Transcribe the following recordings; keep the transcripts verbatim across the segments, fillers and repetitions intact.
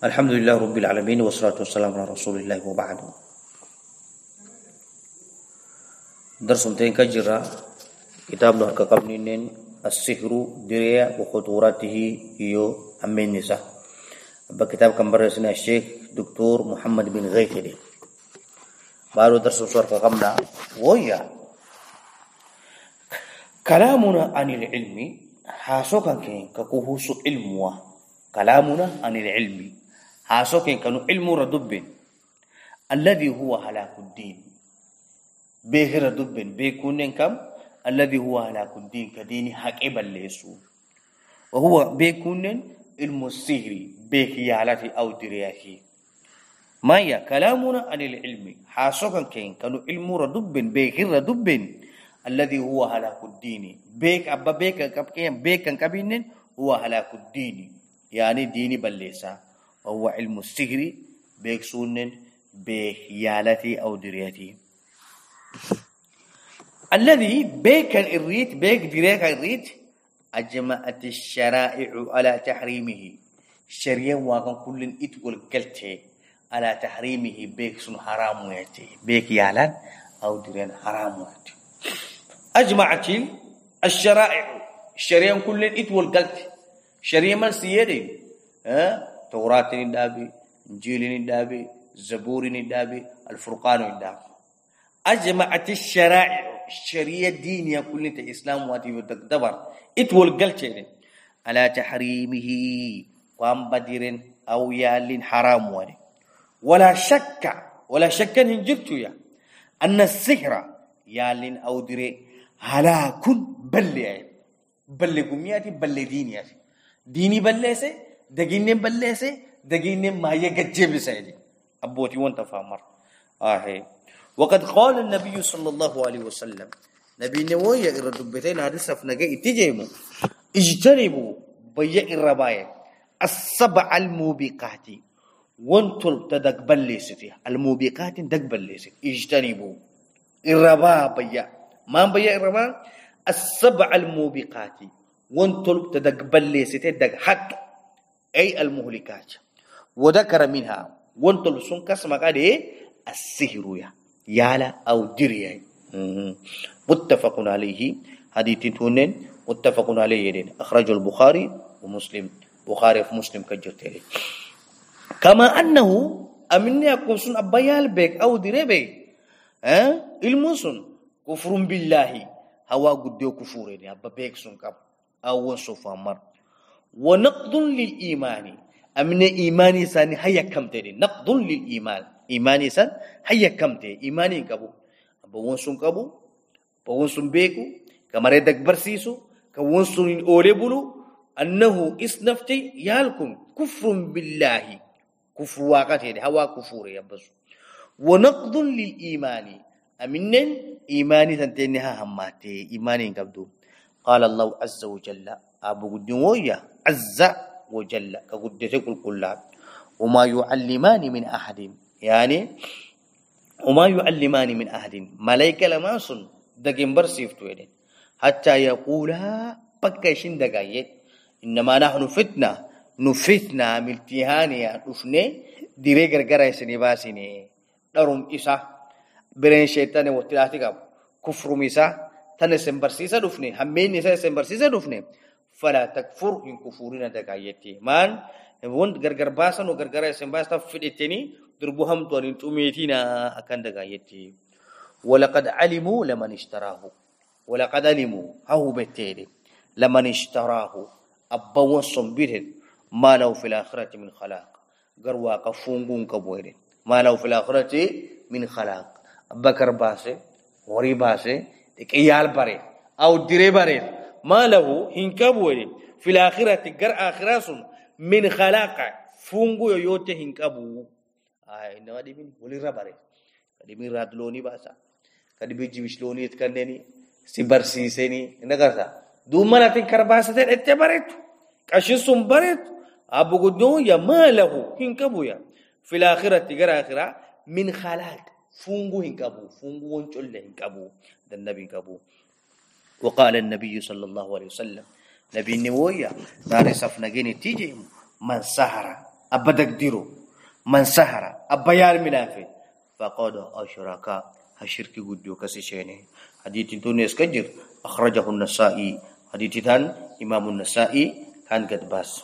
الحمد لله رب العالمين والصلاة والسلام على رسول الله وبعد. درس متين كجرا كتاب له كقبنين السحر دريا وخطورته يو أمين نساء. بكتاب كم برسنا الشيخ دكتور محمد بن غيثري. بارو درس صور كقبنا ويا كلامنا عن العلم حاسوكا كين ككوهوس علموا كلامنا عن العلم حاسوكا كانوا علم ردب الذي هو هلاك الدين به ردب بيكون كم الذي هو هلاك الدين كدين حقيبا ليسو وهو بيكون علم السحر بخيالات أو درياكي ما هي كلامنا عن العلم حاسوكا كين كانوا علم ردب به ردب الذي هو هلاك الدين بيك أبا بيك كبكين بيك كبينن هو هلاك الدين يعني ديني بليسا وهو علم السحر بيك سونن بخيالتي أو درياتي الذي بيك الريت بيك دريك الريت أجمعت الشرائع على تحريمه شريعة وكان كل إتقول قلته على تحريمه بيك سن حرام وياتي بيك يالان أو دريان حرام وياتي أجمعت الشرائع الشريعة كل إتقول قلت شريعة من سيدين ها توراة الدابي إنجيل الدابي زبور الدابي الفرقان الدابي أجمعت الشرائع الشريعة دينية كل الإسلام واتي وتقدبر إتول قلتين على تحريمه وام بديرين أو يالين حرام واني ولا شك ولا شك هنجبتو يا أن السحر يالين أو دري هلاك بلي بلي قمياتي بلي دينياتي ديني بلسه دقيني بلسه دقيني ما يججب سيدي أبوتي وانت فامر آه وقد قال النبي صلى الله عليه وسلم نبي نوية الردبتين هذا فنجا تجيمو اجتنبوا بيع الرباية السبع الموبقات وانتل تدقبل ليستي الموبقات تدقبل ليست اجتنبوا الربا بيع ما بيع الربا السبع الموبقات وانتل تدقبل ليستي دق حق أي المهلكات وذكر منها وانتل سنكس مقاده السحر يالا أو دريا متفق عليه حديث تونين متفق عليه أخرجه البخاري ومسلم بخاري في مسلم كجرتين كما أنه أمني أكون سن أبيال بك أو دريا بك ها المسن كفر بالله هوا قديو كفورين أبا بك سن كب أو سوفا مر ونقض للإيمان أمني إيماني ساني هيا كم تري نقض للإيمان إيماني سان هيا كم تري إيماني كبو بونسون كابو بونسون بيكو كما ردك برسيسو كونسون أولبلو أنه إسنفتي يالكم كفر بالله كفر واقعته هوا كفور يبس ونقض للإيمان أمنن إيماني سنتينها هماتي إيماني كبدو قال الله عز وجل أبو قدوية عز وجل كقدتك الكلاب وما يعلمان من أحد يعني وما يعلمان من أحد ملائكة لما سن دقين برسيفتو يدين حتى يقولها بكيشين دقايت إنما نحن فتنة نفتنا ملتهانيا نفني ديري غرغرة سنباسيني دارم إسا برين شيطان وطلاتك كفر ميسا تنسن برسيسا نفني همين نسا سن برسيسا نفني فلا تكفر إن كفورنا دقايتي مان وند غرغر باسن وغرغرة سنباستا فدتني دربهم تورين توميتينا أكن دقايتي ولقد علموا لمن اشتراه ولقد علموا هو بتيري لمن اشتراه أبوان صنبير ما له في الآخرة من خلاق قروا كفونغون كبوير ما له في الآخرة من خلاق بكر باسه وري باسه تكيال باري أو دري باري ما له هنكبوير في الآخرة قر آخراس من خلاق فونغو يوته هنكبو آه إنما دي من ولي رباري كدي من رادلوني باسا كدي بيجيبشلوني تكنني سيبرسيسني نغرسا دوما ناتين كرباسة اتبارت كاشيسوم بارت أبو قدو يا ماله هنكبويا في الآخرة تقرأ آخرة من خلاق فونغو هنكبو فونغو ونشل هنكبو ده النبي هنكبو وقال النبي صلى الله عليه وسلم نبي نويا نار سفنجين تيجي من سهرة أبا تقدروا من سهر أبا يال منافي فقد أشرك هشرك قدو كسيشيني حديث تونس كجر أخرجه النسائي حديث تان إمام النسائي كان قد باس.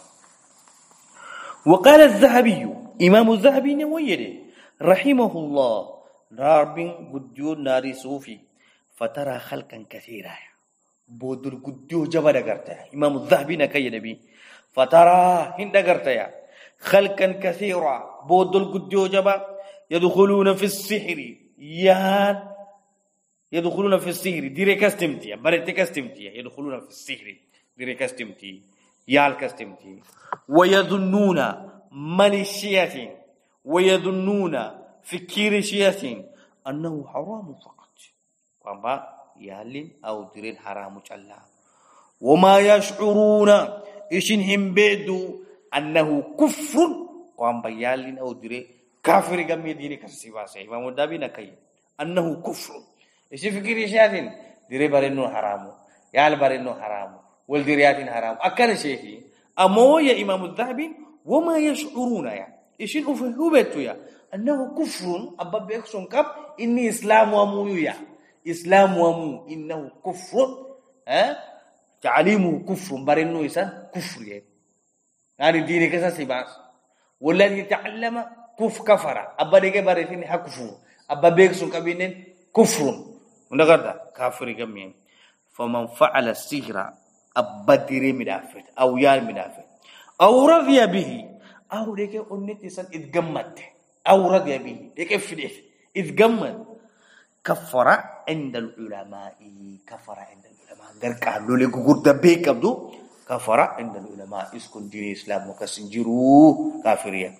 وقال الذهبي إمام الذهبي نويره رحمه الله رب قدو ناري صوفي فترى خلقا كثيرا بودل قدو جبا دقرتها إمام الذهبي نكي نبي فترى هند دقرتها خلقا كثيرا بودل قدو جبا يدخلون في السحر يان يدخلون في السحر ديري كاستمتيا بريتي كاستمتيا يدخلون في السحر ديري كاستمتي يال كاستمتي ويظنون مالشية ويظنون فكير شيء أنه حرام فقط وما يالين أو ديرين حرام جلا وما يشعرون إشنهم بيدو أنه كفر وما يالين أو ديرين كافر جميع ديري كسيباسه إمام الذهبي نكاي أنه كفر إيش فكير شيء ديري بارينو حرام يال بارينو حرام والديرياتين حرام أكل شيء أمو يا إمام الذهبي وما يشعرون يا إيش الأفهوبتو يا أنه كفر أبا بيكسون كاب إني إسلام ومو يا إسلام ومو إنه كفر ها تعليمه كفر بارينو إنسان كفر يا يعني ديني كذا سيباس والذي يتعلم كف كفر أبا ديك باريتين حكفر أبا بيكسون كابينين كفر ونقدر كافر كمين فمن فعل السحر أبا ديري مدافت أو يال مدافت أو رضي به أو ديك أنت إنسان إتجمد أو رضي به ديك فديت إتجمد كفر عند العلماء كفر عند العلماء غير قالوا لك غورد بيك عبدو كفر عند العلماء اسكن دين الإسلام وكسنجرو كافرية.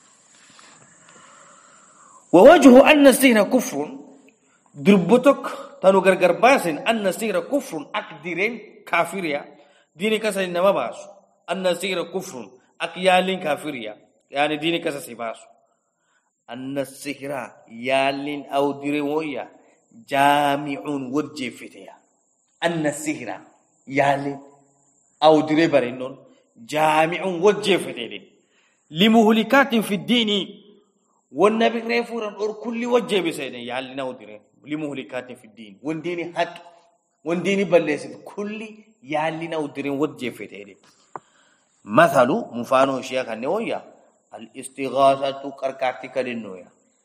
ووجه أن السحر كفر دربتك تانو غرغر باسن أن السحر كفر أكدرين كافرية ديني كسا إنما باسو أن السحر كفر أكيالين كافرية يعني ديني كسا سيباسو أن السحر يالين أو ديريويا جامع وجفتيا أن السحر يالين أو ديريبرينون جامع وجفتيا لمهلكات في الدين والنبي ريفورا أور كل وجه بسيدنا يالين أو ديرين لمهلكات في الدين والدين حق والدين بلسد كل يالين أو ديرين وجفتيا مثل مفانو شيخ النويا الاستغاثة كركاتك للنويا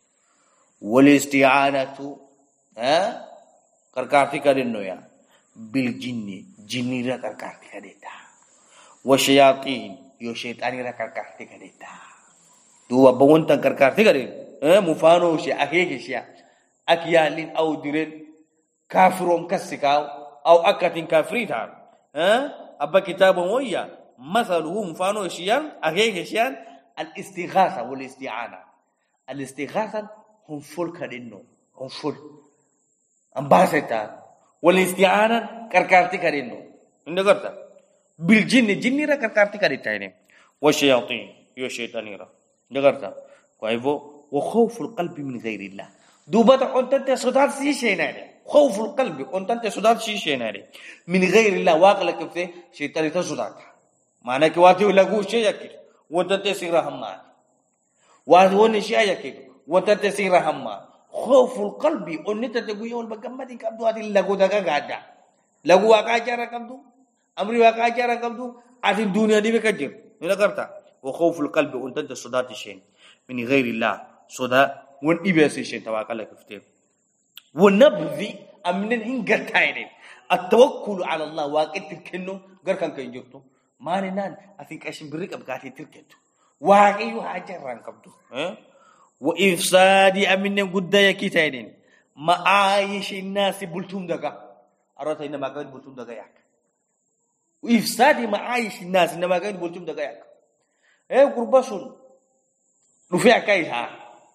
والاستعانة ها كركاتك للنويا بالجن جني را كركاتك ديتا والشياطين يو شيطاني را كركاتك ديتا دو بونتا كركاتك ديتا مفانو شيخ أكيك شيخ أكيالين أو ديرين كافرون كسكاو أو أكاتين كافريتان ها أبا كتاب مويا مثله مفانو شيخ أكيك شيخ الاستغاثة والاستعانة الاستغاثة هم فل كرينو هم فل أمباسطة والاستعانة كركارتي كرينو إندقرتا بالجن جن را كركارتي كريتايني والشياطين يو شيطاني را إندقرتا كويفو وخوف القلب من غير الله دوبتا أنت صدار سيشيناري خوف القلب أنت صدار سيشيناري من غير الله واقلك في شيطاني تصدار معنى كواتي ولقو شيء يكير وتنتسير رحمة وهذا شيء يكيد وتنتسير رحمة خوف القلب أنت تقول يوم بكمتي كابدو هذه لغو دكا غادا لغو واقع جارا كابدو أمري واقع جارا كابدو هذه الدنيا دي بكجر إلا كرتا وخوف القلب أنت تصدات شيء من غير الله صدا ون إبس شيء توكل لك فتير ونبذي أمنن إن قرتاين التوكل على الله واقع تكنو غير كان كينجرتو ماني نان أثيك أشين بريك أبغاتي تركتو واقعي وحاجة رانكبتو ها وإفساد أمين قدايا كتاين ما عايش الناس بلتوم دقا أردت إنما قاعد بلتوم دقا ياك وإفساد ما عايش الناس إنما قاعد بلتوم دقا ياك إيه قرباسون نفيع كايها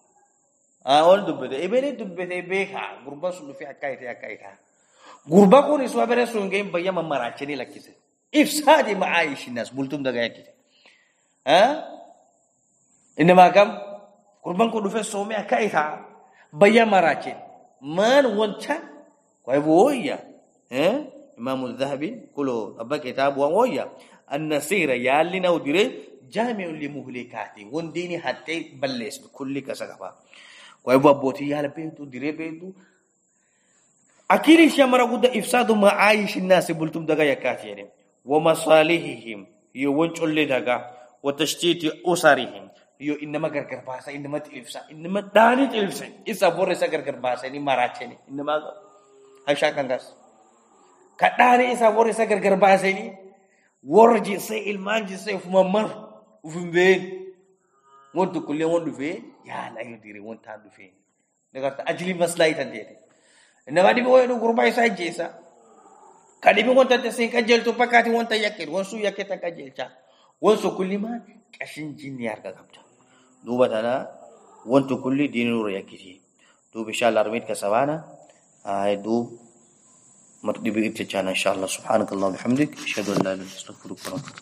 أقول دبته إبني دبته بيها قرباسون نفيع كايها كايها قرباكون يسوع برسون جيم بيا ما مراتشني لكيسه إفساد معايش الناس بولتم دقايا كده ها إنما كم قربان كله في الصومية كايتا بيا مراكين من وانتا كويبويا ها إمام الذهبي كله أبا كتاب وويا النصير يالنا وديره جامع لمهلكاتي ونديني حتى بلس بكل كسغبا ويبو بوتي يال بيتو ديره بيتو اكيد شمر قد افساد معايش الناس بلتم دغا يكاتيرين ومصالحهم يونچول دغا وتشتيت اسرهم يو انما غرغر باسا انما تلفسا انما داني تلفسا اسا بورسا غرغر باسا ني ماراتني انما هاشا كانغاس كداني اسا بورسا غرغر باسا ني ورجي سي المانجي سي فممر وفمبين وانت كل يوم دفي يا لا يديري وانت دفي نغات اجلي مسلاي تندي انما دي بو نو غرباي سا جيسا كدي بي وانت تسين كجل تو بكاتي وانت يكيد وانسو يكيتا كجلتا وانسو كل ما كشين جين يارغا غبتا دوبتنا وانتو كل دين نور يكيتي دوب ان شاء الله رميت كسبانا هاي دوب مرتبي تجانا ان شاء الله سبحانك اللهم وبحمدك اشهد ان لا اله الا انت استغفرك واتوب